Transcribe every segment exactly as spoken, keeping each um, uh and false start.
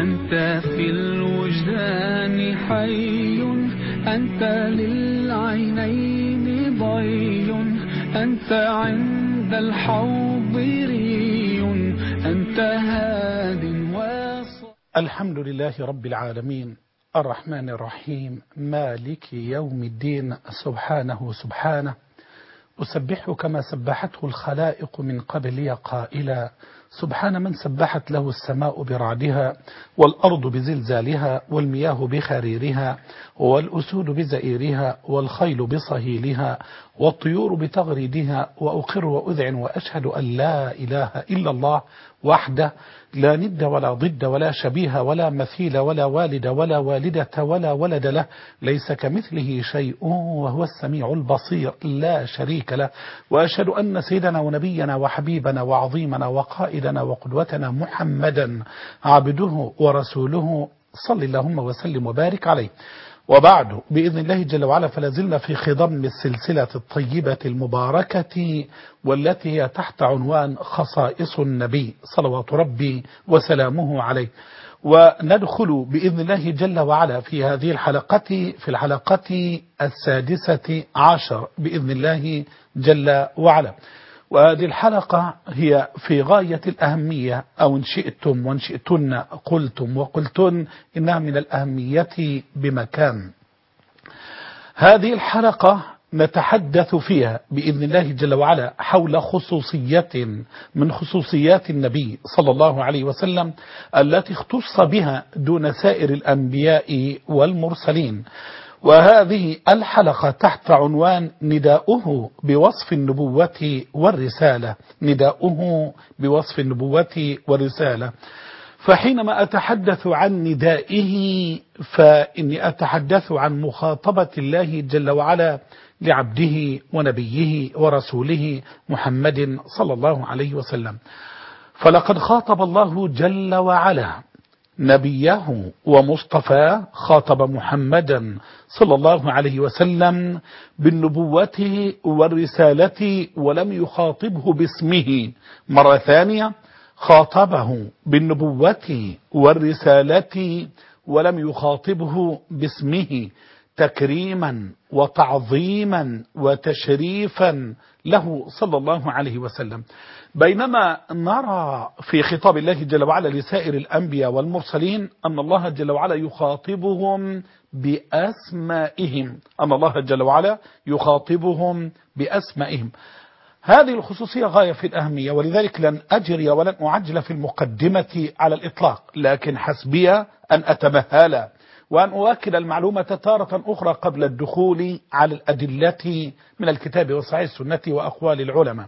أنت في الوجدان حي، أنت للعينين ضي، أنت عند الحوض ري، أنت هاد واصل. الحمد لله رب العالمين الرحمن الرحيم مالك يوم الدين. سبحانه سبحانه أسبحه كما سبحته الخلائق من قبلي قائلا: سبحان من سبحت له السماء برعدها والأرض بزلزالها والمياه بخريرها والأسود بزئيرها والخيل بصهيلها والطيور بتغريدها، وأقر وأذعن وأشهد أن لا إله إلا الله وحده لا ند ولا ضد ولا شبيه ولا مثيل ولا والد ولا والدة ولا ولد له، ليس كمثله شيء وهو السميع البصير لا شريك له. وأشهد أن سيدنا ونبينا وحبيبنا وعظيمنا وقائدنا وقدوتنا محمدا عبده ورسوله، صل اللهم وسلم وبارك عليه. وبعد، بإذن الله جل وعلا فلازلنا في خضم السلسلة الطيبة المباركة والتي هي تحت عنوان خصائص النبي صلوات ربي وسلامه عليه. وندخل بإذن الله جل وعلا في هذه الحلقة في الحلقة السادسة عشر بإذن الله جل وعلا. وهذه الحلقة هي في غاية الأهمية، أو إن شئتم وإن شئتن قلتم وقلتن إنها من الأهمية بمكان. هذه الحلقة نتحدث فيها بإذن الله جل وعلا حول خصوصية من خصوصيات النبي صلى الله عليه وسلم التي اختص بها دون سائر الأنبياء والمرسلين. وهذه الحلقة تحت عنوان نداؤه بوصف النبوة والرسالة. نداؤه بوصف النبوة والرسالة. فحينما أتحدث عن ندائه فإني أتحدث عن مخاطبة الله جل وعلا لعبده ونبيه ورسوله محمد صلى الله عليه وسلم. فلقد خاطب الله جل وعلا نبيه ومصطفاه، خاطب محمدا صلى الله عليه وسلم بالنبوة والرسالة ولم يخاطبه باسمه. مرة ثانية خاطبه بالنبوة والرسالة ولم يخاطبه باسمه، تكريما وتعظيما وتشريفا له صلى الله عليه وسلم. بينما نرى في خطاب الله جل وعلا لسائر الأنبياء والمرسلين أن الله جل وعلا يخاطبهم بأسمائهم، أن الله جل وعلا يخاطبهم بأسمائهم. هذه الخصوصية غاية في الأهمية، ولذلك لن أجري ولن أعجل في المقدمة على الإطلاق، لكن حسبي أن أتمهل وأن أؤكد المعلومة تارة أخرى قبل الدخول على الأدلة من الكتاب وصحيح السنة وأقوال العلماء.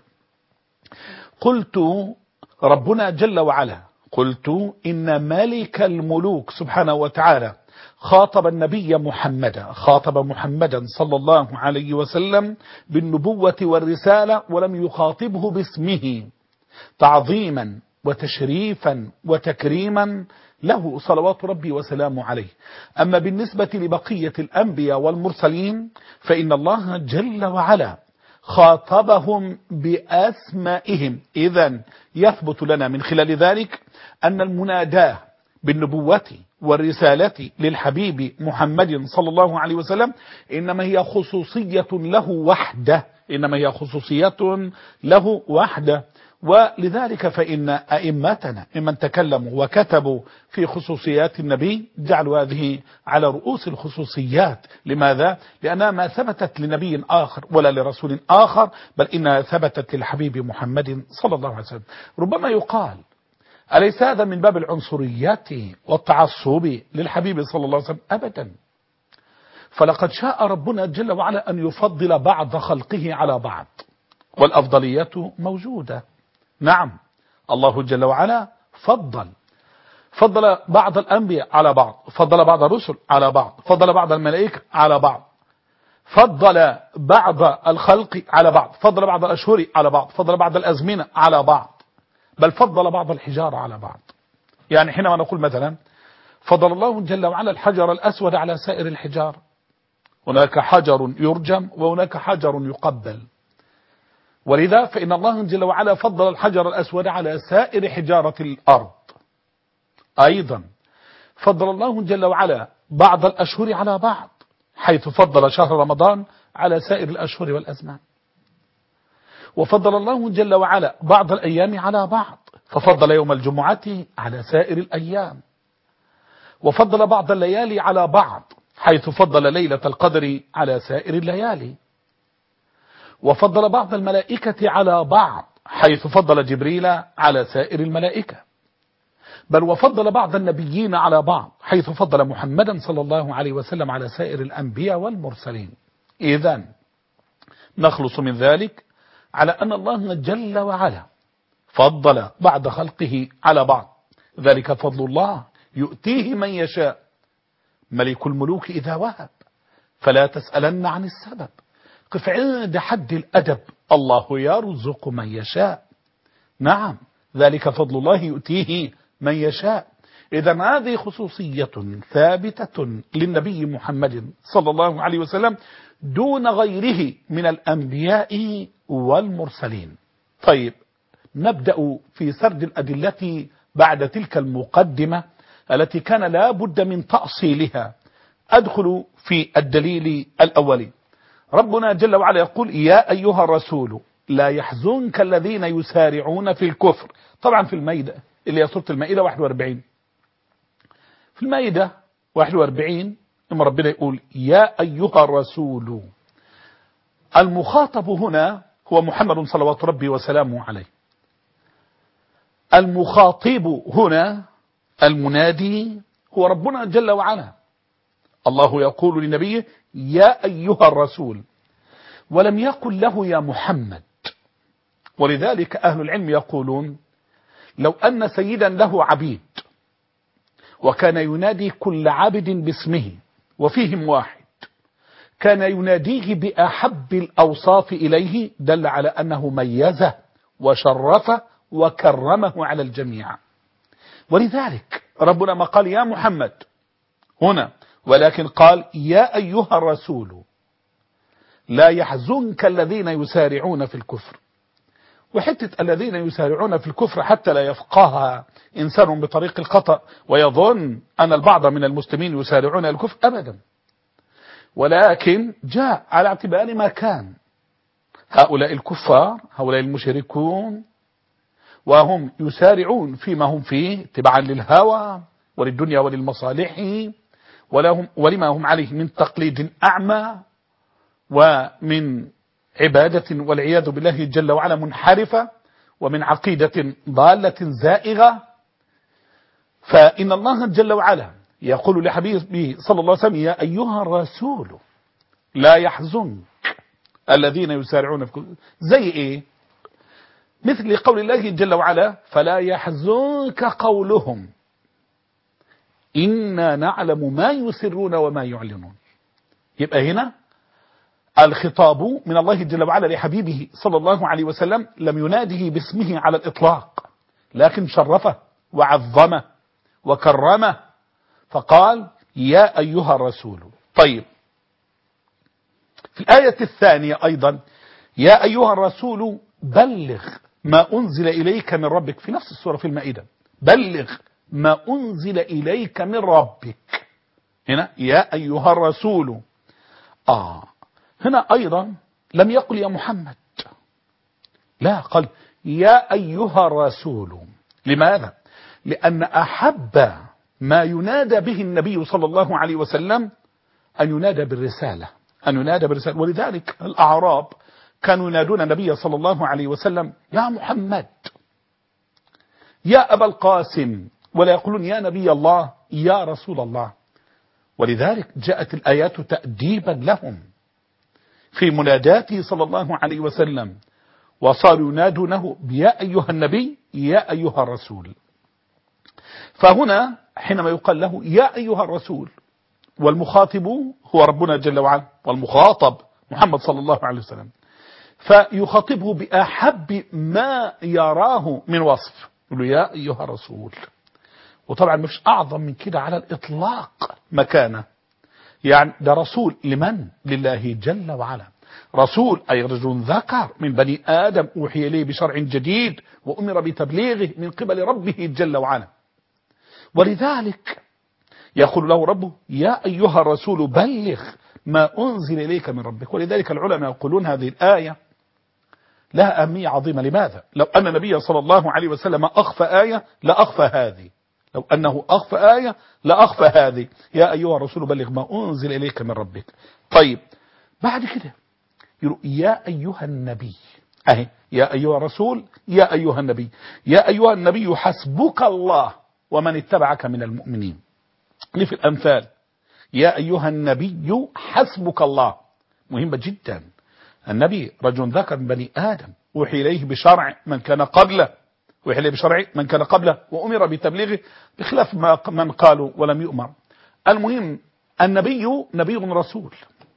قلت ربنا جل وعلا قلت إن ملك الملوك سبحانه وتعالى خاطب النبي محمدا خاطب محمدا صلى الله عليه وسلم بالنبوة والرسالة ولم يخاطبه باسمه، تعظيما وتشريفا وتكريما له صلوات ربي وسلامه عليه. أما بالنسبة لبقية الأنبياء والمرسلين فإن الله جل وعلا خاطبهم بأسمائهم. إذن يثبت لنا من خلال ذلك أن المناداة بالنبوة والرسالة للحبيب محمد صلى الله عليه وسلم إنما هي خصوصية له وحده إنما هي خصوصية له وحده. ولذلك فإن أئمتنا ممن تكلموا وكتبوا في خصوصيات النبي جعلوا هذه على رؤوس الخصوصيات. لماذا؟ لأنها ما ثبتت لنبي آخر ولا لرسول آخر، بل إنها ثبتت للحبيب محمد صلى الله عليه وسلم. ربما يقال أليس هذا من باب العنصريات والتعصب للحبيب صلى الله عليه وسلم؟ أبدا. فلقد شاء ربنا جل وعلا أن يفضل بعض خلقه على بعض، والأفضلية موجودة. نعم، الله جل وعلا فضل فضل بعض الأنبياء على بعض، فضل بعض الرسل على بعض، فضل بعض الملائكة على بعض، فضل بعض الخلق على بعض، فضل بعض الأشهر على بعض، فضل بعض الأزمنة على بعض، بل فضل بعض الحجارة على بعض. يعني حينما نقول مثلا فضل الله جل وعلا الحجر الأسود على سائر الحجار، هناك حجر يرجم وهناك حجر يقبل. ولذا فإن الله جل وعلا فضل الحجر الأسود على سائر حجارة الأرض. أيضا فضل الله جل وعلا بعض الأشهر على بعض، حيث فضل شهر رمضان على سائر الأشهر والأزمان. وفضل الله جل وعلا بعض الأيام على بعض، ففضل يوم الجمعة على سائر الأيام. وفضل بعض الليالي على بعض، حيث فضل ليلة القدر على سائر الليالي. وفضل بعض الملائكة على بعض، حيث فضل جبريل على سائر الملائكة. بل وفضل بعض النبيين على بعض، حيث فضل محمدا صلى الله عليه وسلم على سائر الأنبياء والمرسلين. إذن نخلص من ذلك على أن الله جل وعلا فضل بعض خلقه على بعض، ذلك فضل الله يؤتيه من يشاء. ملك الملوك إذا وهب فلا تسألن عن السبب، قف عند حد الأدب، الله يرزق من يشاء. نعم، ذلك فضل الله يؤتيه من يشاء. إذا هذه خصوصية ثابتة للنبي محمد صلى الله عليه وسلم دون غيره من الأنبياء والمرسلين. طيب، نبدأ في سرد الأدلة بعد تلك المقدمة التي كان لا بد من تأصيلها. أدخل في الدليل الأولي. ربنا جل وعلا يقول: يا أيها الرسول لا يحزنك الذين يسارعون في الكفر. طبعا في المائدة اللي هي سورة المائدة واحد وأربعين، في المائدة واحد وأربعين لما ربنا يقول: يا أيها الرسول، المخاطب هنا هو محمد صلوات ربي وسلامه عليه. المخاطب هنا المنادي هو ربنا جل وعلا. الله يقول لنبيه: يا أيها الرسول، ولم يقل له يا محمد. ولذلك أهل العلم يقولون: لو أن سيدا له عبيد وكان ينادي كل عبد باسمه وفيهم واحد كان يناديه بأحب الأوصاف إليه، دل على أنه ميزه وشرفه وكرمه على الجميع. ولذلك ربنا ما قال يا محمد هنا، ولكن قال: يا أيها الرسول لا يحزنك الذين يسارعون في الكفر. وحتة الذين يسارعون في الكفر حتى لا يفقهها إنسان بطريق الخطأ ويظن أن البعض من المسلمين يسارعون الكفر، أبدا. ولكن جاء على اعتبار ما كان. هؤلاء الكفار، هؤلاء المشركون، وهم يسارعون فيما هم فيه تبعا للهوى وللدنيا وللمصالح ولهم ولما هم عليه من تقليد أعمى ومن عبادة والعياذ بالله جل وعلا منحرفة ومن عقيدة ضالة زائغة. فإن الله جل وعلا يقول لحبيبه صلى الله عليه وسلم: يا أيها الرسول لا يحزنك الذين يسارعون في الكفر. زي إيه؟ مثل قول الله جل وعلا: فلا يحزنك قولهم إنا نعلم ما يسرون وما يعلنون. يبقى هنا الخطاب من الله جل وعلا لحبيبه صلى الله عليه وسلم لم يناده باسمه على الإطلاق، لكن شرفه وعظمه وكرمه، فقال: يا أيها الرسول. طيب، في الآية الثانية أيضا: يا أيها الرسول بلغ ما أنزل إليك من ربك. في نفس السورة في المائدة: بلغ ما أنزل إليك من ربك. هنا يا أيها الرسول. آه هنا أيضا لم يقل يا محمد، لا، قال يا أيها الرسول. لماذا؟ لأن أحب ما ينادى به النبي صلى الله عليه وسلم أن ينادى بالرسالة، أن ينادى بالرسالة. ولذلك الأعراب كانوا ينادون النبي صلى الله عليه وسلم: يا محمد، يا أبا القاسم، ولا يقولون يا نبي الله، يا رسول الله. ولذلك جاءت الآيات تأديبا لهم في مناداته صلى الله عليه وسلم، وصاروا ينادونه بيا أيها النبي، يا أيها الرسول. فهنا حينما يقال له يا أيها الرسول، والمخاطب هو ربنا جل وعلا، والمخاطب محمد صلى الله عليه وسلم، فيخاطبه بأحب ما يراه من وصف، يقول له يا أيها الرسول. وطبعا مش أعظم من كده على الإطلاق مكانه. يعني ده رسول لمن؟ لله جل وعلا. رسول أي رجل ذكر من بني آدم أوحي إليه بشرع جديد وأمر بتبليغه من قبل ربه جل وعلا. ولذلك يقول له ربه يا أيها الرسول بلغ ما أنزل إليك من ربك. ولذلك العلماء يقولون هذه الآية لها أهمية عظيمة. لماذا؟ لو أن النبي صلى الله عليه وسلم أخفى آية لأخفى هذه، لو أنه أخفى آية لأخفى هذه، يا أيها الرسول بلغ ما أنزل إليك من ربك. طيب بعد كده يقول يا أيها النبي، أهي يا أيها الرسول يا أيها النبي، يا أيها النبي حسبك الله ومن اتبعك من المؤمنين. في الأمثال يا أيها النبي حسبك الله، مهمة جدا. النبي رجل ذكر من بني آدم، وحي إليه بشرع من كان قبله، وحي إليه بشرع من كان قبله، وأمر بتبليغه بخلاف ما من قالوا ولم يؤمر. المهم النبي نبي رسول،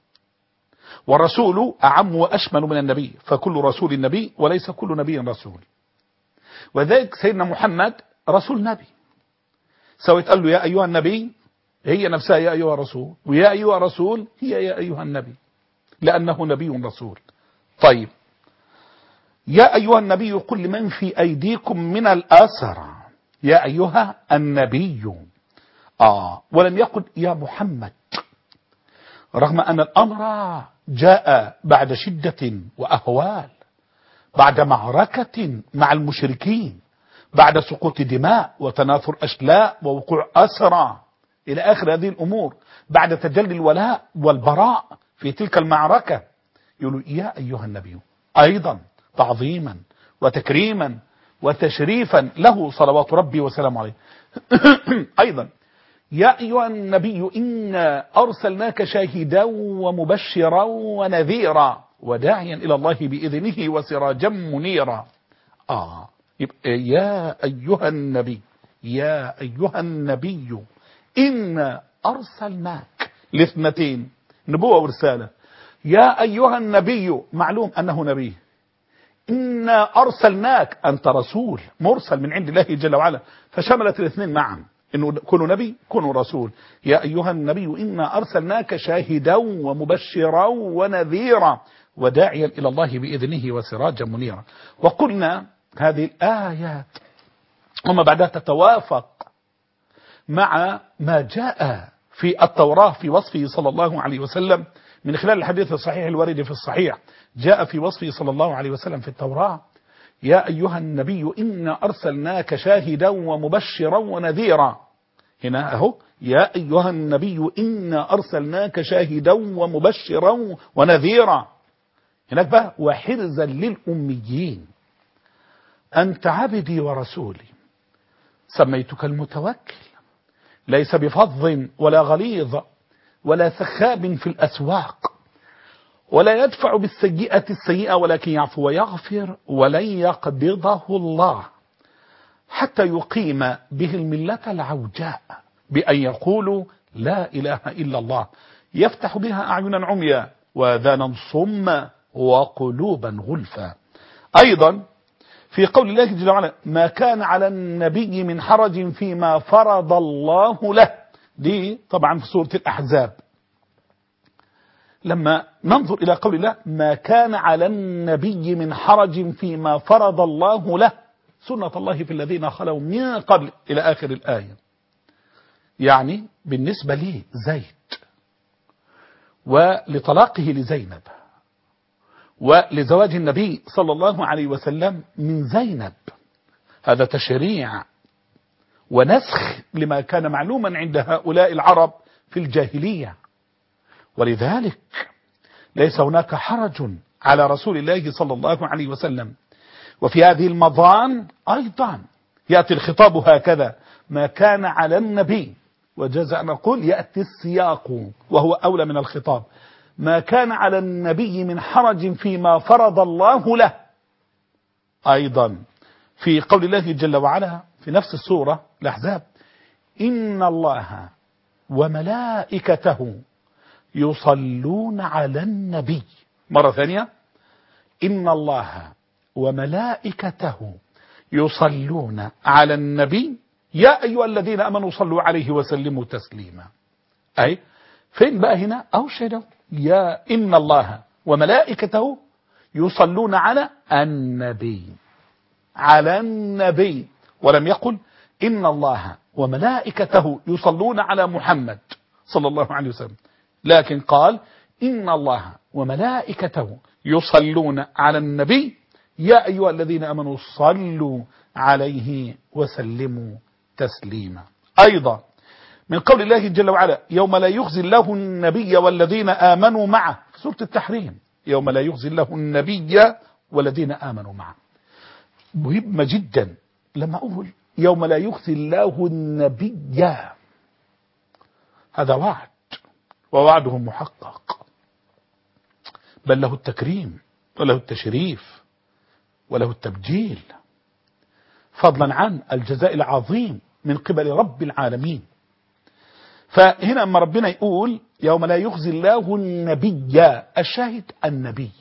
والرسول أعم وأشمل من النبي، فكل رسول نبي وليس كل نبي رسول. وذلك سيدنا محمد رسول نبي، سويت قال له يا أيها النبي هي نفسها يا أيها الرسول، ويا أيها الرسول هي يا أيها النبي، لأنه نبي رسول. طيب يا أيها النبي قل لمن في أيديكم من الأسرى، يا أيها النبي، آه ولم يقل يا محمد، رغم أن الأمر جاء بعد شدة وأهوال، بعد معركة مع المشركين، بعد سقوط دماء وتناثر أشلاء ووقوع أسرى إلى آخر هذه الأمور، بعد تجلي الولاء والبراء في تلك المعركة. يقولوا يا أيها النبي أيضا تعظيما وتكريما وتشريفا له صلوات ربي وسلامه عليه. أيضا يا أيها النبي إنا أرسلناك شاهدا ومبشرا ونذيرا وداعيا إلى الله بإذنه وسراجا منيرا. آه يبقى يا أيها النبي، يا أيها النبي إنا أرسلناك لاثنتين، نبوة ورسالة. يا أيها النبي معلوم أنه نبي، إنا أرسلناك أنت رسول مرسل من عند الله جل وعلا، فشملت الاثنين معا، إنه كونوا نبي كونوا رسول. يا أيها النبي إنا أرسلناك شاهدا ومبشرا ونذيرا وداعيا إلى الله بإذنه وسراجا منيرا. وقلنا هذه الآيات وما بعدها تتوافق مع ما جاء في التوراة في وصفه صلى الله عليه وسلم من خلال الحديث الصحيح الوارد في الصحيح. جاء في وصفه صلى الله عليه وسلم في التوراة يا أيها النبي إنا أرسلناك شاهدا ومبشرا ونذيرا. هنا أهو يا أيها النبي إنا أرسلناك شاهدا ومبشرا ونذيرا. هناك بقى وحرزا للأميين أنت عبدي ورسولي سميتك المتوكل، ليس بفظ ولا غليظ ولا سخاب في الأسواق، ولا يدفع بالسيئة السيئة ولكن يعفو ويغفر، ولن يقبضه الله حتى يقيم به الملة العوجاء بأن يقولوا لا إله إلا الله، يفتح بها أعينا عميا وآذانا صما وقلوبا غلفا. أيضا في قول الله جل وعلا ما كان على النبي من حرج فيما فرض الله له، دي طبعا في سورة الأحزاب. لما ننظر إلى قول الله ما كان على النبي من حرج فيما فرض الله له سنة الله في الذين خلوا من قبل إلى آخر الآية، يعني بالنسبة لي زيد ولطلاقه لزينب ولزواج النبي صلى الله عليه وسلم من زينب، هذا تشريع ونسخ لما كان معلوما عند هؤلاء العرب في الجاهلية. ولذلك ليس هناك حرج على رسول الله صلى الله عليه وسلم. وفي هذه المضان أيضا يأتي الخطاب هكذا ما كان على النبي، وجاز أن نقول يأتي السياق وهو أولى من الخطاب، ما كان على النبي من حرج فيما فرض الله له. أيضا في قول الله جل وعلا في نفس السورة الأحزاب إن الله وملائكته يصلون على النبي، مرة ثانية إن الله وملائكته يصلون على النبي يا أيها الذين أمنوا صلوا عليه وسلموا تسليما. أي فين بقى هنا أوشدوا يا إن الله وملائكته يصلون على النبي، على النبي، ولم يقل إن الله وملائكته يصلون على محمد صلى الله عليه وسلم، لكن قال إن الله وملائكته يصلون على النبي يا أيها الذين آمنوا صلوا عليه وسلموا تسليما. أيضا من قول الله جل وعلا يوم لا يخزي الله النبي والذين آمنوا معه في سورة التحريم، يوم لا يخزي الله النبي والذين آمنوا معه. مهم جدا لما أقول يوم لا يخزي الله النبي، هذا وعد ووعده محقق، بل له التكريم وله التشريف وله التبجيل، فضلا عن الجزاء العظيم من قبل رب العالمين. فهنا أما ربنا يقول يوم لا يخزي الله النبي، الشاهد النبي،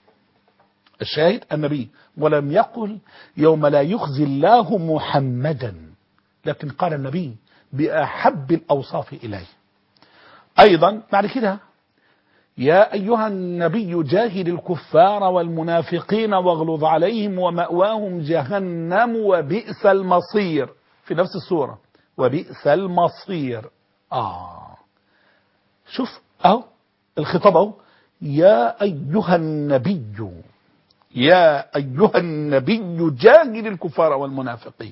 الشاهد النبي، ولم يقل يوم لا يخزي الله محمدا، لكن قال النبي بأحب الأوصاف إليه. أيضا بعد كده يا أيها النبي جاهد الكفار والمنافقين واغلظ عليهم ومأواهم جهنم وبئس المصير، في نفس السورة وبئس المصير. آه شوف أهو الخطاب أهو يا أيها النبي، يا أيها النبي جاهد الكفار والمنافقين،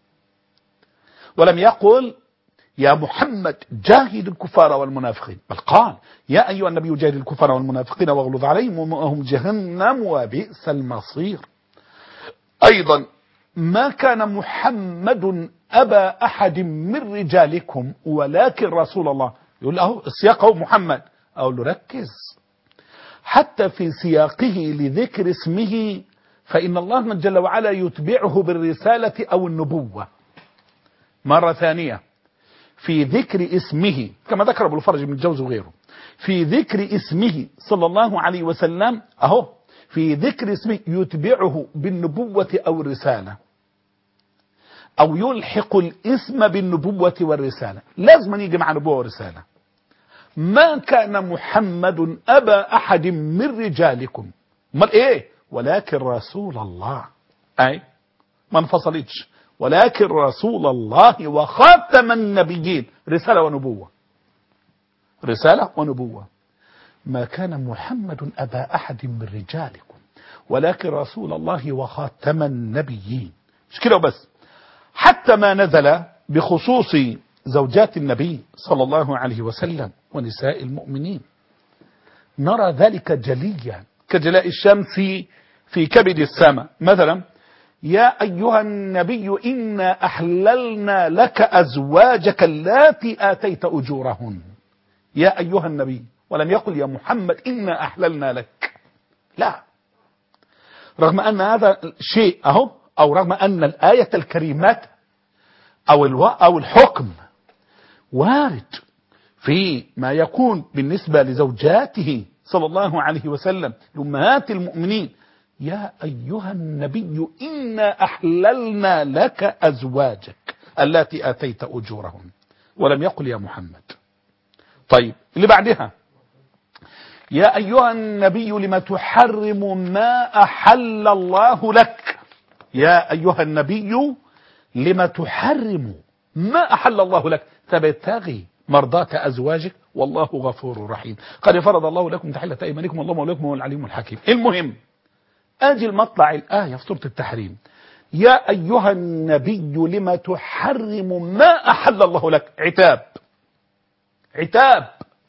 ولم يقل يا محمد جاهد الكفار والمنافقين، بل قال يا أيها النبي جاهد الكفار والمنافقين واغلظ عليهم ومأواهم جهنم وبئس المصير. أيضا ما كان محمد أبا أحد من رجالكم ولكن رسول الله، يقول له السياق هو محمد، أقول له ركز حتى في سياقه لذكر اسمه، فإن الله جل وعلا يتبعه بالرسالة أو النبوة. مرة ثانية في ذكر اسمه كما ذكر ابو الفرج بن الجوزي وغيره، في ذكر اسمه صلى الله عليه وسلم أهو في ذكر اسمه يتبعه بالنبوة أو الرسالة، أو يلحق الاسم بالنبوة والرسالة، لازم يجي مع نبوة ورسالة. ما كان محمد أبا أحد من رجالكم، امال إيه؟ ولكن رسول الله، أي ما انفصلتش، ولكن رسول الله وخاتم النبيين، رسالة ونبوة، رسالة ونبوة. ما كان محمد أبا أحد من رجالكم ولكن رسول الله وخاتم النبيين، مش كده وبس، حتى ما نزل بخصوص زوجات النبي صلى الله عليه وسلم ونساء المؤمنين نرى ذلك جليا كجلاء الشمس في كبد السماء. مثلا يا أيها النبي إنا أحللنا لك أزواجك اللاتي آتيت أجورهن، يا أيها النبي، ولم يقل يا محمد إنا أحللنا لك، لا، رغم أن هذا شيء أهو، أو رغم أن الآية الكريمات أو الو أو الحكم وارد في ما يكون بالنسبة لزوجاته صلى الله عليه وسلم لأمهات المؤمنين، يا أيها النبي إنا أحللنا لك أزواجك التي آتيت أجورهن، ولم يقل يا محمد. طيب اللي بعدها يا أيها النبي لما تحرم ما أحل الله لك، يا أيها النبي لما تحرم ما أحل الله لك تبتغي مرضات أزواجك والله غفور رحيم، قد فرض الله لكم تحلة أيمانكم والله مولاكم هو العليم الحكيم. المهم أجي المطلع الآية في سورة التحريم يا أيها النبي لما تحرم ما أحل الله لك، عتاب، عتاب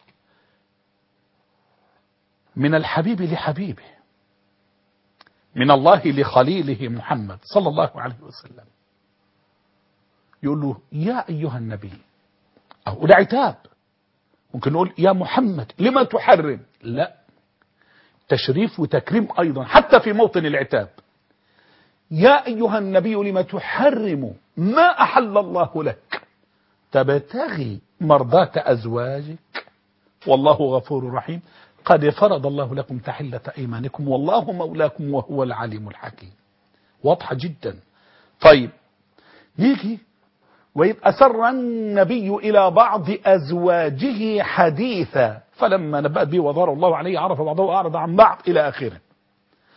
من الحبيب لحبيبه، من الله لخليله محمد صلى الله عليه وسلم، يقول له يا أيها النبي، أو ده عتاب. ممكن نقول يا محمد لما تحرم، لا، تشريف وتكريم أيضا حتى في موطن العتاب. يا أيها النبي لما تحرم ما أحل الله لك تبتغي مرضات أزواجك والله غفور رحيم، قد فرض الله لكم تحلة أيمانكم والله مولاكم وهو العليم الحكيم. واضحة جدا. طيب يجي وإذ أسر النبي إلى بعض أزواجه حديثا فلما نبأت به وظهر الله عليه عرف بعضه وأعرض عن بعض إلى آخره.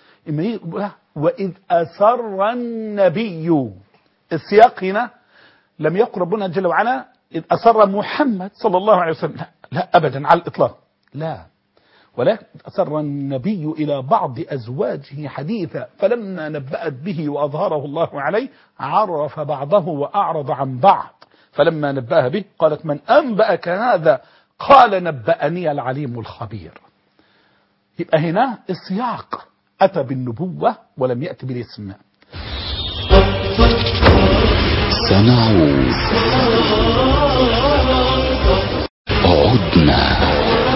وإذ أسر النبي، السياق هنا لم يقل ربنا جل وعلا إذ أسر محمد صلى الله عليه وسلم، لا, لا أبدا على الإطلاق، لا، ولكن أسر النبي إلى بعض أزواجه حديثا فلما نبأت به وأظهره الله عليه عرف بعضه وأعرض عن بعض، فلما نبأها به قالت من أنبأك هذا؟ قال نبأني العليم الخبير. يبقى هنا السياق أتى بالنبوة ولم يأتي بالاسم. سنعود، عدنا.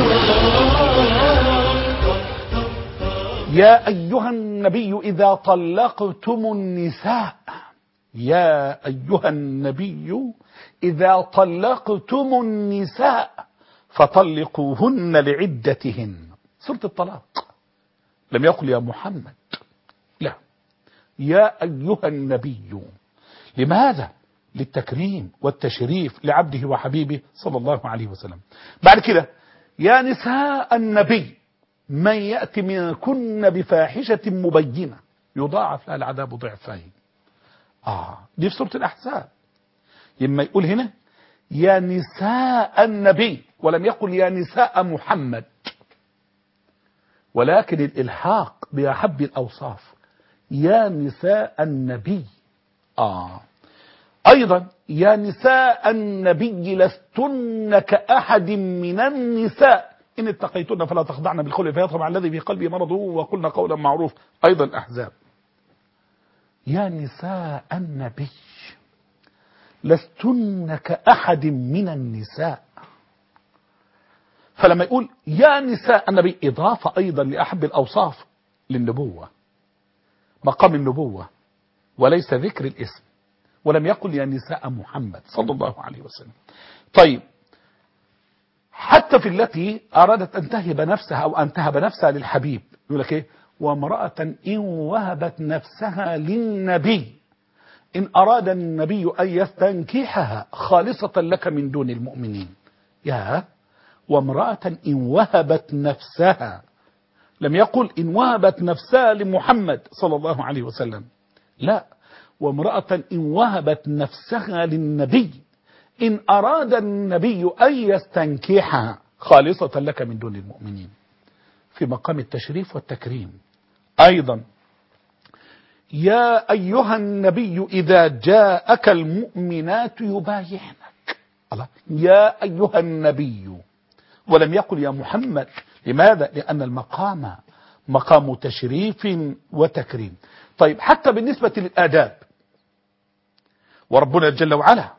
يا أيها النبي إذا طلقتم النساء، يا أيها النبي إذا طلقتم النساء فطلقوهن لعدتهن. سورة الطلاق، لم يقل يا محمد، لا، يا أيها النبي. لماذا؟ للتكريم والتشريف لعبده وحبيبه صلى الله عليه وسلم. بعد كده يا نساء النبي من يأتي منكن بفاحشة مبينة يضاعف لها العذاب ضعفين. آه دي في سورة الأحزاب. لما يقول هنا يا نساء النبي ولم يقل يا نساء محمد، ولكن الإلحاق بأحب الأوصاف يا نساء النبي. آه أيضا يا نساء النبي لستن كأحد من النساء إن اتقيتن فلا تخضعن بالقول فيطمع الذي في قلبه مرض وقلن قولا معروف. أيضا الأحزاب يا نساء النبي لستن كأحد من النساء. فلما يقول يا نساء النبي إضافة أيضا لأحب الأوصاف للنبوة، مقام النبوة، وليس ذكر الاسم، ولم يقل يا نساء محمد صلى الله عليه وسلم. طيب حتى في التي أرادت أن تهب نفسها أو أن تهب نفسها للحبيب يقول لك إيه؟ وامرأة إن وهبت نفسها للنبي إن أراد النبي أن يستنكحها خالصة لك من دون المؤمنين. يا وامرأة إن وهبت نفسها، لم يقل إن وهبت نفسها لمحمد صلى الله عليه وسلم، لا، وامرأة إن وهبت نفسها للنبي إن أراد النبي أن يستنكحها خالصة لك من دون المؤمنين، في مقام التشريف والتكريم. أيضا يا أيها النبي إذا جاءك المؤمنات يبايعنك، الله، يا أيها النبي، ولم يقل يا محمد. لماذا؟ لأن المقام مقام تشريف وتكريم. طيب حتى بالنسبة للآداب، وربنا جل وعلا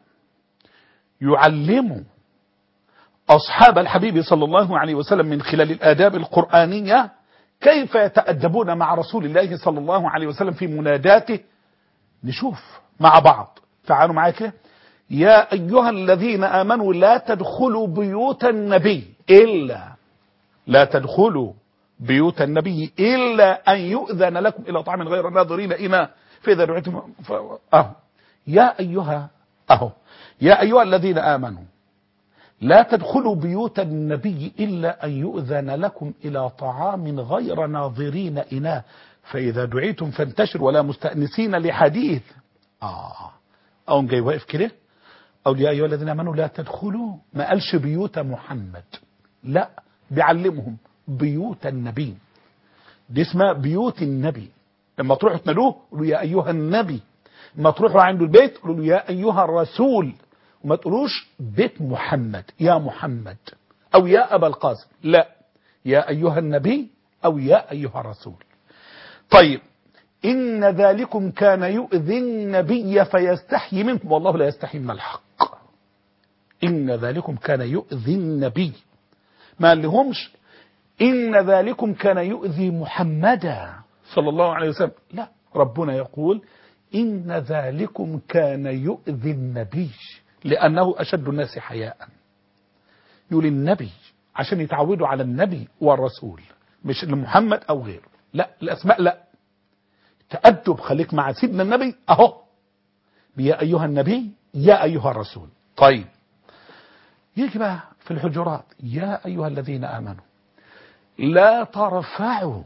يعلم أصحاب الحبيب صلى الله عليه وسلم من خلال الآداب القرآنية كيف يتأدبون مع رسول الله صلى الله عليه وسلم في مناداته. نشوف مع بعض، تعالوا معايا كده. يا أيها الذين آمنوا لا تدخلوا بيوت النبي إلا لا تدخلوا بيوت النبي إلا أن يؤذن لكم إلى طعام غير ناظرين إناه فإذا دعيتم ف... أهو يا أيها أهو يا أيها الذين آمنوا لا تدخلوا بيوت النبي إلا أن يؤذن لكم إلى طعام غير ناظرين إناه فإذا دعيتم فانتشروا ولا مستأنسين لحديث. آه أو جاي واقف كده، أو يا أيها الذين آمنوا لا تدخلوا، ما قالش بيوت محمد، لا، بيعلمهم بيوت النبي، دي اسمها بيوت النبي. لما تروحوا تنادوه قولوا يا أيها النبي، لما تروحوا عنده البيت قولوا يا أيها الرسول، وما تقولوش بيت محمد يا محمد أو يا أبا القاسم، لا، يا أيها النبي أو يا أيها الرسول. طيب إن ذلكم كان يؤذي النبي فيستحيي منكم والله لا يستحيي من الحق. إن ذلكم كان يؤذي النبي، ما لهمش إن ذلكم كان يؤذي محمدا صلى الله عليه وسلم، لا، ربنا يقول إن ذلكم كان يؤذي النبي لأنه أشد الناس حياء. يقول النبي عشان يتعودوا على النبي والرسول، مش محمد أو غيره، لا، الأسماء لا، تأدب، خليك مع سيدنا النبي أهو يا أيها النبي يا أيها الرسول. طيب يجي بقى في الحجرات يا أيها الذين آمنوا لا ترفعوا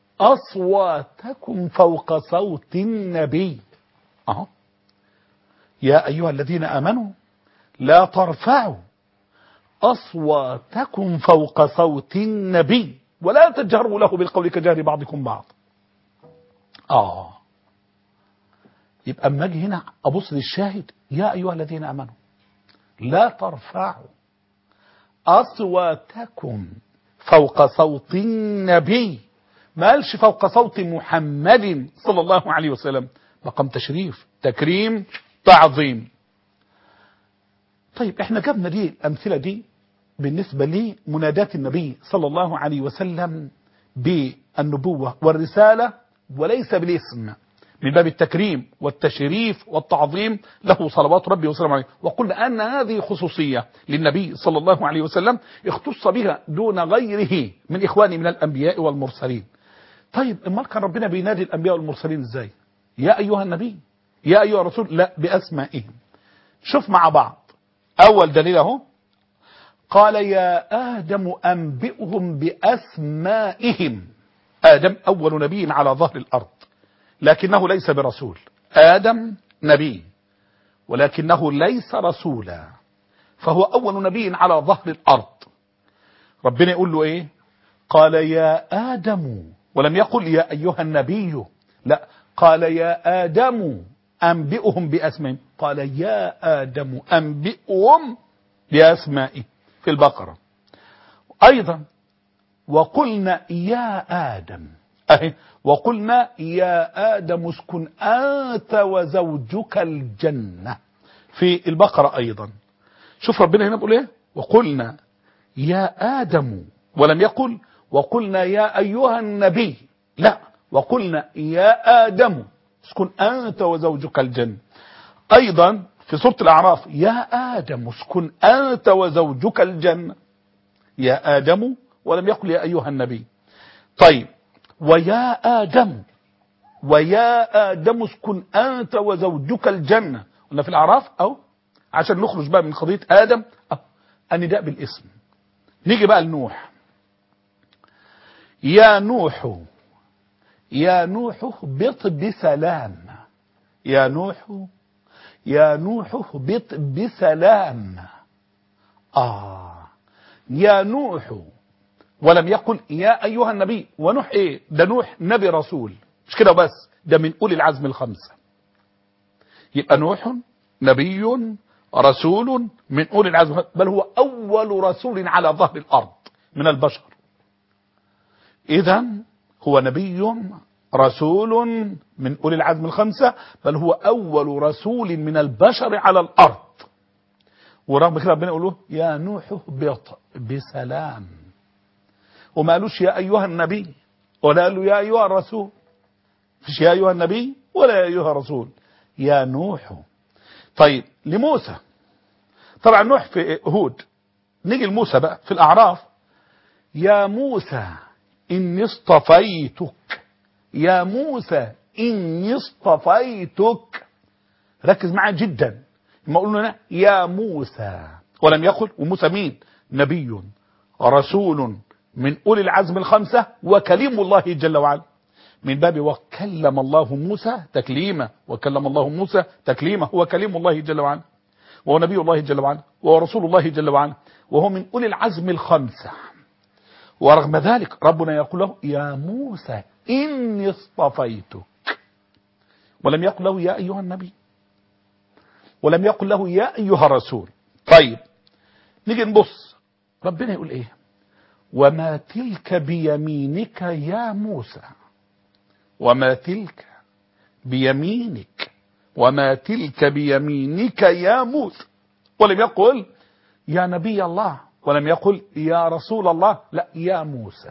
أصواتكم فوق صوت النبي. أهو يا أيها الذين آمنوا لا ترفعوا أصواتكم فوق صوت النبي ولا تجهروا له بالقول كجهر بعضكم بعض. آه يبقى أما أجي هنا أبص للشاهد يا أيها الذين آمنوا لا ترفعوا أصواتكم فوق صوت النبي، ما قالش فوق صوت محمد صلى الله عليه وسلم، مقام تشريف تكريم تعظيم. طيب احنا جبنا دي الأمثلة دي بالنسبة لي منادات النبي صلى الله عليه وسلم بالنبوة والرسالة وليس بالاسم، من باب التكريم والتشريف والتعظيم له صلوات ربي وسلامه عليه. وقلنا أن هذه خصوصية للنبي صلى الله عليه وسلم اختص بها دون غيره من إخوانه من الأنبياء والمرسلين. طيب امال كان ربنا بينادي الأنبياء والمرسلين ازاي؟ يا أيها النبي يا أيها الرسول، لا بأسمائهم. شوف مع بعض أول دليل اهو، قال يا آدم أنبئهم بأسمائهم. آدم أول نبي على ظهر الأرض لكنه ليس برسول، آدم نبي ولكنه ليس رسولا، فهو أول نبي على ظهر الأرض. ربنا يقول له إيه؟ قال يا آدم، ولم يقل يا أيها النبي، لا قال يا آدم أنبئهم بأسمائهم، قال يا آدم أنبئهم بأسمائهم في البقرة. أيضا وقلنا يا آدم أهي، وقلنا يا آدم اسكن أنت وزوجك الجنة في البقرة أيضا. شوف ربنا هنا بيقول إيه؟ وقلنا يا آدم، ولم يقل وقلنا يا أيها النبي، لا وقلنا يا آدم اسكن أنت وزوجك الجنة. أيضا في سورة الأعراف يا آدم اسكن أنت وزوجك الجنة، يا آدم ولم يقل يا أيها النبي. طيب ويا آدم ويا آدم اسكن أنت وزوجك الجنة، قلنا في الأعراف أو عشان نخرج بقى من قضية آدم أو النداء بالاسم. نيجي بقى لنوح، يا نوح يا نوح اهبط بسلام، يا نوح يا نوح اهبط بسلام. آه يا نوح، ولم يقل يا أيها النبي. ونوح إيه؟ ده نوح نبي رسول، مش كده بس، ده من أولي العزم الخمسة. يبقى نوح نبي رسول من أولي العزم، بل هو أول رسول على ظهر الأرض من البشر. إذن هو نبي رسول من أولي العزم الخمسة، بل هو أول رسول من البشر على الأرض. ورغم كده ربنا يقول له يا نوح اهبط بسلام، وما قالوش يا أيها النبي ولا قالوا يا أيها الرسول، مش يا أيها النبي ولا يا أيها الرسول، يا نوح. طيب لموسى، طبعا نوح في هود، نيجي لموسى بقى في الأعراف، يا موسى إني اصطفيتك، يا موسى إني اصطفيتك. ركز معي جدا، لما أقول لنا يا موسى ولم يقل، وموسى مين؟ نبي رسول من أولي العزم الخمسة وكليم الله جل وعلا، من باب وكلم الله موسى تكليما، وكلم الله موسى تكليما، هو كليم الله جل وعلا وهو نبي الله جل وعلا وهو رسول الله جل وعلا وهو من أولي العزم الخمسة. ورغم ذلك ربنا يقول له يا موسى إني اصطفيتك، ولم يقل له يا أيها النبي ولم يقل له يا أيها الرسول. طيب نيجي نبص، ربنا يقول إيه؟ وما تلك بيمينك يا موسى، وما تلك بيمينك، وما تلك بيمينك يا موسى، ولم يقل يا نبي الله ولم يقل يا رسول الله، لا يا موسى.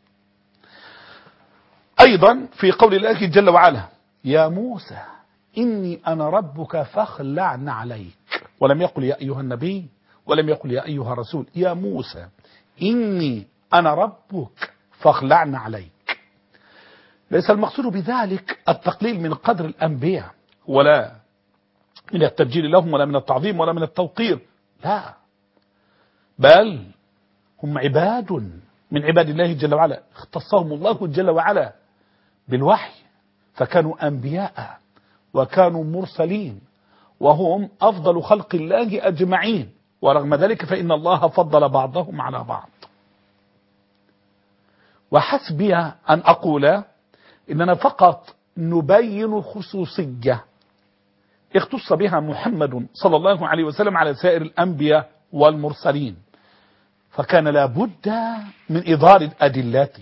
أيضا في قول الله جل وعلا يا موسى إني أنا ربك فاخلع نعليك، ولم يقل يا أيها النبي ولم يقل يا أيها الرسول، يا موسى إني أنا ربك فاخلع نعليك. ليس المقصود بذلك التقليل من قدر الأنبياء ولا من التبجيل لهم ولا من التعظيم ولا من التوقير، لا، بل هم عباد من عباد الله جل وعلا، اختصهم الله جل وعلا بالوحي، فكانوا أنبياء وكانوا مرسلين وهم أفضل خلق الله أجمعين، ورغم ذلك فإن الله فضل بعضهم على بعض. وحسبي أن أقول إننا فقط نبين خصوصية اختص بها محمد صلى الله عليه وسلم على سائر الأنبياء والمرسلين، فكان لابد من إظهار الأدلة.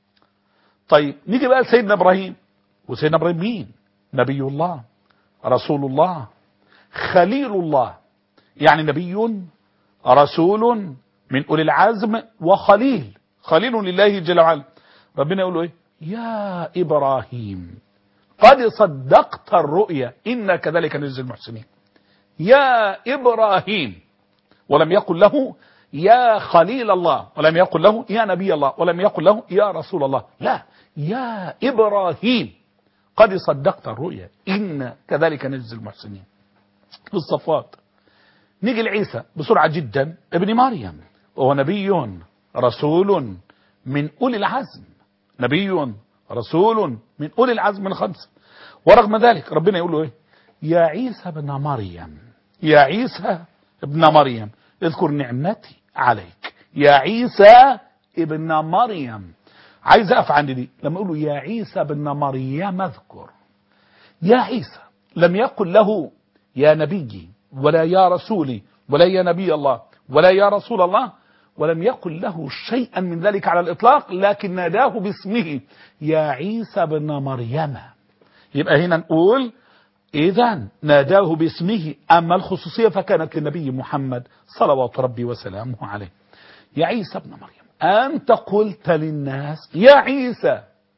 طيب نيجي بقى لسيدنا إبراهيم. وسيدنا إبراهيم مين؟ نبي الله، رسول الله، خليل الله، يعني نبي رسول من أولي العزم وخليل، خليل لله جل وعلا. ربنا يقول له إيه؟ يا إبراهيم قد صدقت الرؤيا إنا كذلك نجزي المحسنين. يا إبراهيم، ولم يقل له يا خليل الله، ولم يقل له يا نبي الله، ولم يقل له يا رسول الله، لا، يا إبراهيم قد صدقت الرؤيا إنا كذلك نجزي المحسنين. بالصفات. نيجي لعيسى بسرعة جدا، ابن مريم، وهو نبي رسول من أولي العزم، نبي رسول من أولي العزم من خمسة. ورغم ذلك ربنا يقول له إيه؟ يا عيسى ابن مريم، يا عيسى ابن مريم اذكر نعمتي عليك. يا عيسى ابن مريم، عايز أقف عند دي لما يقول له يا عيسى ابن مريم اذكر. يا عيسى لم يقل له يا نبي ولا يا رسولي ولا يا نبي الله ولا يا رسول الله، ولم يقل له شيئا من ذلك على الإطلاق، لكن ناداه باسمه يا عيسى بن مريم. يبقى هنا نقول إذن ناداه باسمه، أما الخصوصية فكانت للنبي محمد صلوات ربي وسلامه عليه. يا عيسى بن مريم أنت قلت للناس يا عيسى.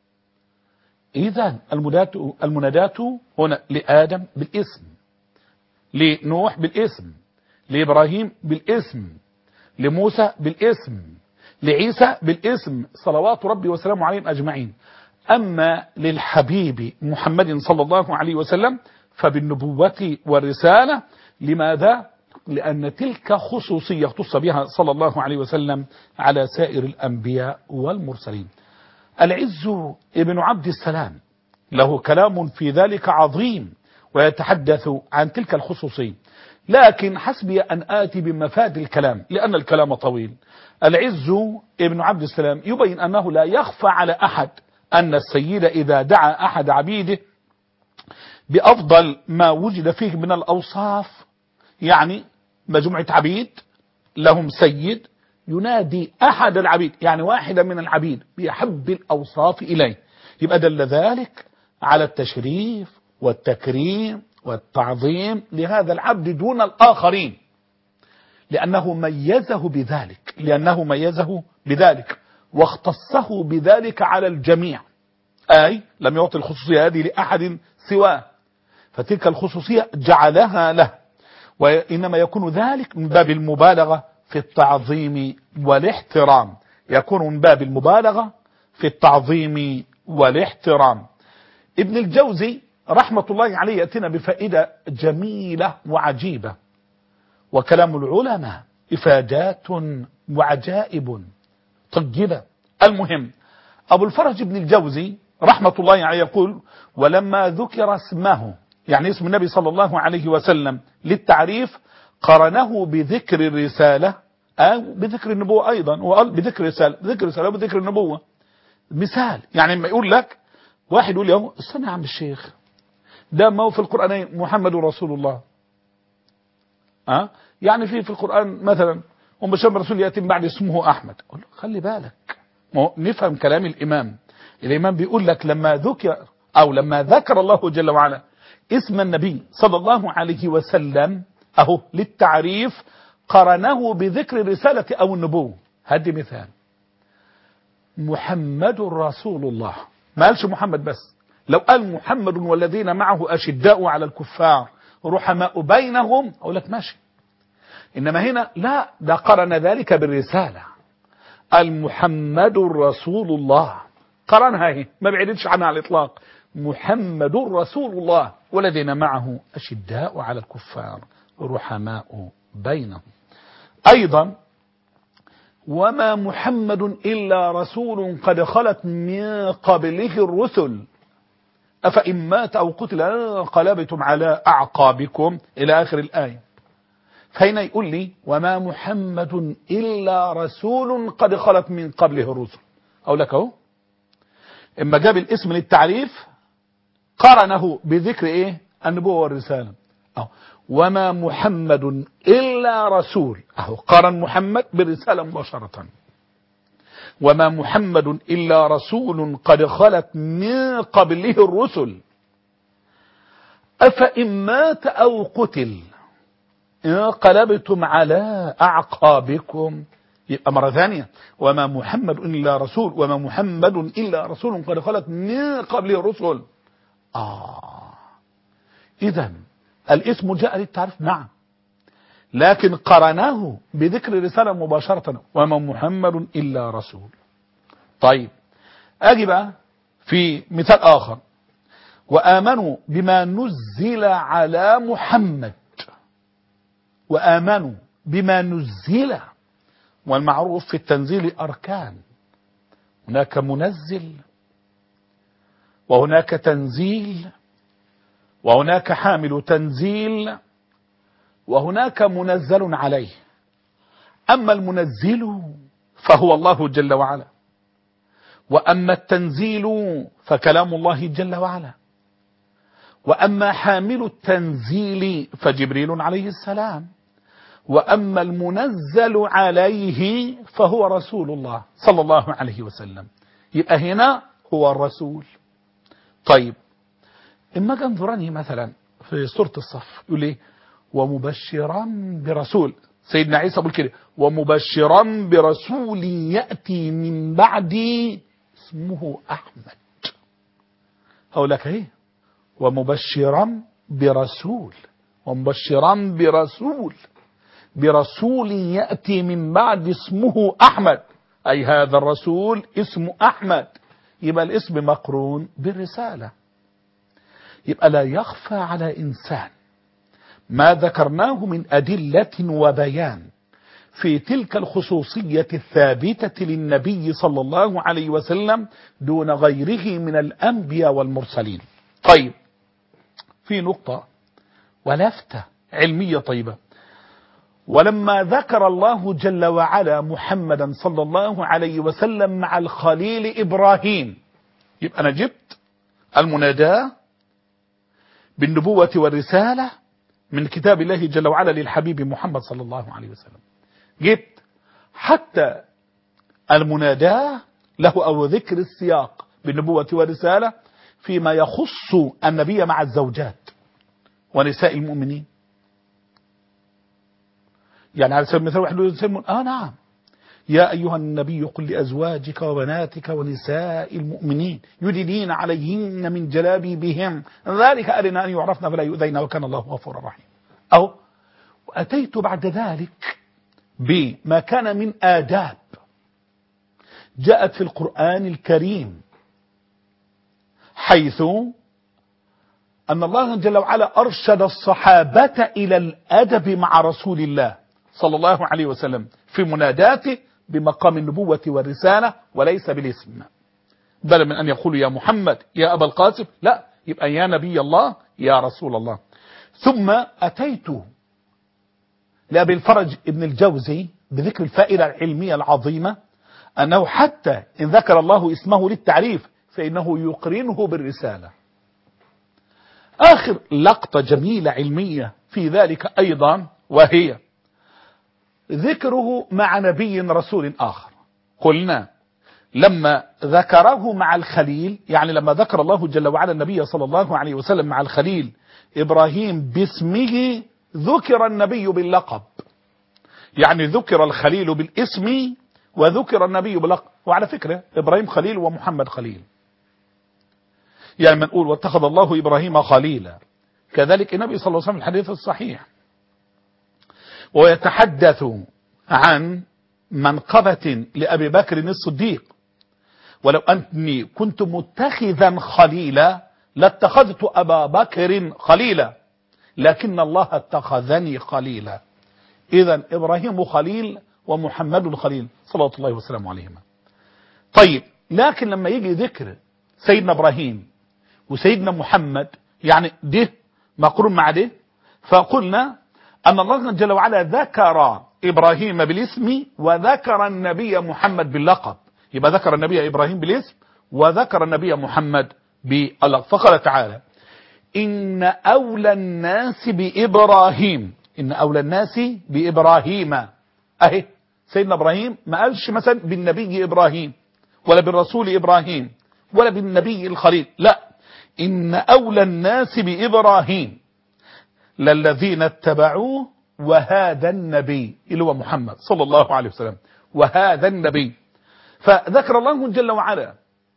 إذن المنادات هنا لآدم بالاسم، لنوح بالاسم، لإبراهيم بالاسم، لموسى بالاسم، لعيسى بالاسم صلوات ربي وسلامه عليهم أجمعين. أما للحبيب محمد صلى الله عليه وسلم فبالنبوة والرسالة. لماذا؟ لأن تلك خصوصية اختص بها صلى الله عليه وسلم على سائر الأنبياء والمرسلين. العز ابن عبد السلام له كلام في ذلك عظيم ويتحدث عن تلك الخصوصية، لكن حسبي أن آتي بمفاد الكلام لأن الكلام طويل. العز ابن عبد السلام يبين أنه لا يخفى على أحد أن السيد إذا دعا أحد عبيده بأفضل ما وجد فيه من الأوصاف، يعني مجموعة عبيد لهم سيد ينادي أحد العبيد، يعني واحدا من العبيد بأحب الأوصاف إليه، يبقى دل ذلك على التشريف والتكريم والتعظيم لهذا العبد دون الآخرين، لأنه ميزه بذلك لأنه ميزه بذلك واختصه بذلك على الجميع، أي لم يعطي الخصوصية هذه لأحد سواه، فتلك الخصوصية جعلها له. وإنما يكون ذلك من باب المبالغة في التعظيم والاحترام، يكون من باب المبالغة في التعظيم والاحترام. ابن الجوزي رحمة الله عليه يأتينا بفائدة جميلة وعجيبة، وكلام العلماء إفادات وعجائب طيبة. المهم أبو الفرج ابن الجوزي رحمة الله عليه يقول ولما ذكر اسمه، يعني اسم النبي صلى الله عليه وسلم للتعريف، قرنه بذكر الرسالة أو بذكر النبوة أيضا، وقال بذكر الرسالة بذكر الرسالة وبذكر النبوة. مثال يعني لما يقول لك واحد يقول له استنى يا عم الشيخ، ده ما هو في القرآن محمد رسول الله، أه؟ يعني في في القرآن مثلا ومبشر رسول يأتي بعد اسمه أحمد، أقول له خلي بالك، نفهم كلام الإمام. الإمام بيقول لك لما ذكر أو لما ذكر الله جل وعلا اسم النبي صلى الله عليه وسلم أهو للتعريف، قرنه بذكر الرسالة أو النبوة. هدي مثال، محمد رسول الله، ما قالش محمد بس، لو قال محمد والذين معه أشداء على الكفار رحماء بينهم أقول لك ماشي، إنما هنا لا، ده قرن ذلك بالرسالة، المحمد رسول الله، قرنها هي ما بعدتش عنها على الإطلاق، محمد رسول الله والذين معه أشداء على الكفار رحماء بينهم. أيضا وما محمد إلا رسول قد خلت من قبله الرسل أفإن مات أو قتل انقلبتم على أعقابكم إلى آخر الآية. فهنا يقول لي وما محمد إلا رسول قد خلت من قبله الرسل. أقول لك أهو، إما جاب الاسم للتعريف قرنه بذكر إيه؟ النبوة والرسالة. أهو وما محمد إلا رسول، أهو قرن محمد بالرسالة مباشرة. وما محمد إلا رسول قد خلت من قبله الرسل أفإن مات أو قتل انقلبتم على أعقابكم. يبقى مرة ثانية وما محمد إلا رسول، وما محمد إلا رسول قد خلت من قبله الرسل. آه إذن الاسم جاء للتعريف نعم، لكن قرناه بذكر الرسالة مباشرة وما محمد إلا رسول. طيب أجي بقى في مثال آخر وآمنوا بما نزل على محمد. وآمنوا بما نزل، والمعروف في التنزيل أركان، هناك منزل وهناك تنزيل وهناك حامل تنزيل وهناك منزل عليه. أما المنزل فهو الله جل وعلا، وأما التنزيل فكلام الله جل وعلا، وأما حامل التنزيل فجبريل عليه السلام، وأما المنزل عليه فهو رسول الله صلى الله عليه وسلم. يبقى هنا هو الرسول. طيب إما انظرني مثلا في سورة الصف يقول لي ومبشرا برسول، سيدنا عيسى بيقول كده ومبشرا برسول يأتي من بعدي اسمه أحمد. هقول لك ايه ومبشرا برسول، ومبشرا برسول برسول يأتي من بعد اسمه أحمد، أي هذا الرسول اسمه أحمد. يبقى الاسم مقرون بالرسالة. يبقى لا يخفى على إنسان ما ذكرناه من أدلة وبيان في تلك الخصوصية الثابتة للنبي صلى الله عليه وسلم دون غيره من الأنبياء والمرسلين. طيب في نقطة ولفتة علمية طيبة، ولما ذكر الله جل وعلا محمدا صلى الله عليه وسلم مع الخليل إبراهيم، يبقى أنا جبت المناداة بالنبوة والرسالة من كتاب الله جل وعلا للحبيب محمد صلى الله عليه وسلم، جبت حتى المناداة له أو ذكر السياق بالنبوة والرسالة فيما يخص النبي مع الزوجات ونساء المؤمنين. يعني على سبيل المثال واحد يقول آه نعم يا أيها النبي قل لأزواجك وبناتك ونساء المؤمنين يدنين عليهن من جلابيبهن ذلك أدنى أن يعرفن فلا يؤذين وكان الله غفورا رحيما. أو وأتيت بعد ذلك بما كان من آداب جاءت في القرآن الكريم، حيث أن الله جل وعلا أرشد الصحابة إلى الأدب مع رسول الله صلى الله عليه وسلم في مناداته بمقام النبوة والرسالة وليس بالاسم، بل من أن يقول يا محمد يا أبا القاسم، لا، يبقى يا نبي الله يا رسول الله. ثم أتيت لأبي الفرج ابن الجوزي بذكر الفائدة العلمية العظيمة أنه حتى إن ذكر الله اسمه للتعريف فإنه يقرنه بالرسالة. آخر لقطة جميلة علمية في ذلك أيضا وهي ذكره مع نبي رسول آخر. قلنا لما ذكره مع الخليل، يعني لما ذكر الله جل وعلا النبي صلى الله عليه وسلم مع الخليل إبراهيم باسمه ذكر النبي باللقب، يعني ذكر الخليل بالاسم وذكر النبي باللقب. وعلى فكرة إبراهيم خليل ومحمد خليل، يعني من نقول واتخذ الله إبراهيم خليلا، كذلك النبي صلى الله عليه وسلم الحديث الصحيح ويتحدث عن منقبة لأبي بكر الصديق ولو أني كنت متخذا خليلا لاتخذت أبا بكر خليلا لكن الله اتخذني خليلا. إذن إبراهيم خليل ومحمد خليل صلى الله وسلم عليهما. طيب لكن لما يجي ذكر سيدنا إبراهيم وسيدنا محمد يعني ده مقرون مع ده، فقلنا أن الله جل وعلا ذكر إبراهيم بالاسم وذكر النبي محمد باللقب. يبقى ذكر النبي إبراهيم بالاسم وذكر النبي محمد باللقب. فقال تعالى إن أولى الناس بإبراهيم، إن أولى الناس بإبراهيم. أهي سيدنا إبراهيم ما قالش مثلا بالنبي إبراهيم ولا بالرسول إبراهيم ولا بالنبي الخليل، لا، إن أولى الناس بإبراهيم للذين اتبعوه وهذا النبي اللي هو محمد صلى الله عليه وسلم، وهذا النبي. فذكر الله جل وعلا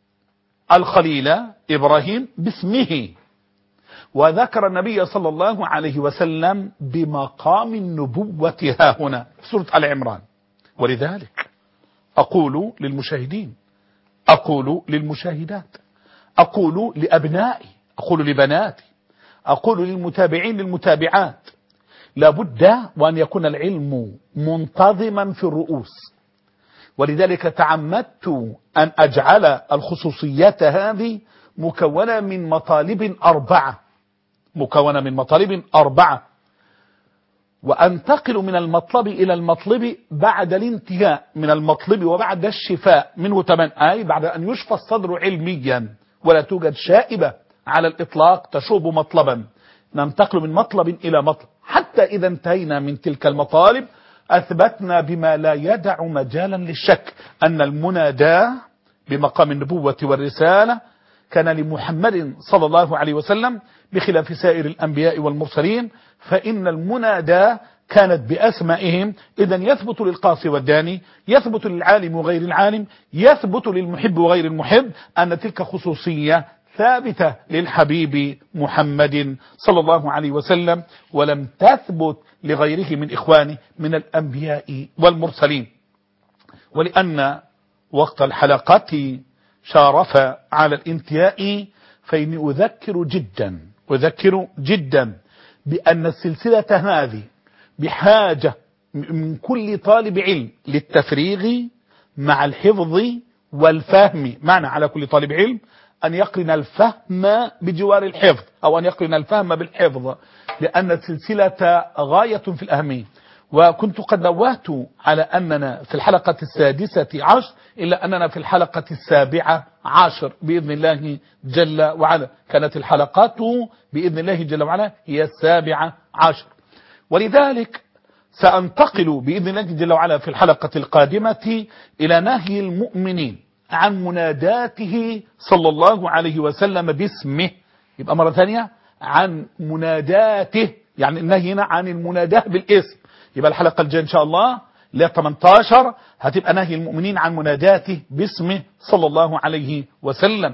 الخليل إبراهيم باسمه، وذكر النبي صلى الله عليه وسلم بمقام النبوة ها هنا في سورة آل عمران. ولذلك أقول للمشاهدين، أقول للمشاهدات، أقول لأبنائي، أقول لبناتي، أقول للمتابعين للمتابعات، لابد وأن يكون العلم منتظما في الرؤوس. ولذلك تعمدت أن أجعل الخصوصيات هذه مكونة من مطالب أربعة، مكونة من مطالب أربعة، وأنتقل من المطلب إلى المطلب بعد الانتهاء من المطلب وبعد الشفاء منه تمام، أي بعد أن يشفى الصدر علميا ولا توجد شائبة على الإطلاق تشوب مطلبا، ننتقل من مطلب إلى مطلب حتى إذا انتهينا من تلك المطالب أثبتنا بما لا يدع مجالا للشك أن المنادى بمقام النبوة والرسالة كان لمحمد صلى الله عليه وسلم بخلاف سائر الأنبياء والمرسلين، فإن المنادى كانت بأسمائهم. إذا يثبت للقاصي والداني، يثبت للعالم وغير العالم، يثبت للمحب وغير المحب أن تلك خصوصية ثابتة للحبيب محمد صلى الله عليه وسلم، ولم تثبت لغيره من إخوانه من الأنبياء والمرسلين. ولأن وقت الحلقة شارف على الانتهاء، فإني أذكر جدا أذكر جدا بأن السلسلة هذه بحاجة من كل طالب علم للتفريغ مع الحفظ والفهم. معنى على كل طالب علم أن يقرن الفهم بجوار الحفظ، أو أن يقرن الفهم بالحفظ، لأن السلسلة غاية في الأهمية. وكنت قد نوهت على أننا في الحلقة السادسة عشر، إلا أننا في الحلقة السابعة عشر بإذن الله جل وعلا. كانت الحلقات بإذن الله جل وعلا هي السابعة عشر، ولذلك سأنتقل بإذن الله جل وعلا في الحلقة القادمة إلى نهي المؤمنين عن مناداته صلى الله عليه وسلم باسمه. يبقى مرة ثانية عن مناداته، يعني النهي هنا عن المناداة بالاسم. يبقى الحلقة الجاية إن شاء الله ل ثمانية عشر هتبقى نهي المؤمنين عن مناداته باسمه صلى الله عليه وسلم.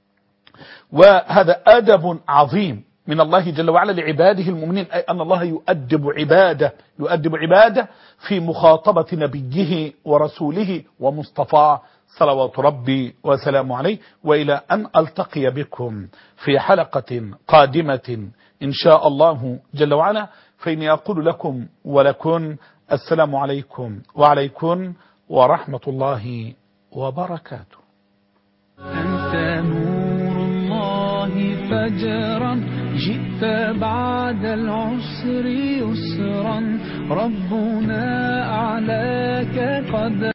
وهذا أدب عظيم من الله جل وعلا لعباده المؤمنين، أي أن الله يؤدب عباده يؤدب عباده في مخاطبة نبيه ورسوله ومصطفاه صلوات ربي وسلامه عليه. وإلى أن ألتقي بكم في حلقة قادمة إن شاء الله جل وعلا، فإني أقول لكم ولكم السلام عليكم وعليكم ورحمة الله وبركاته. أنت نور الله فجرا، جئت بعد العسر يسرا، ربنا أعلاك قدرا.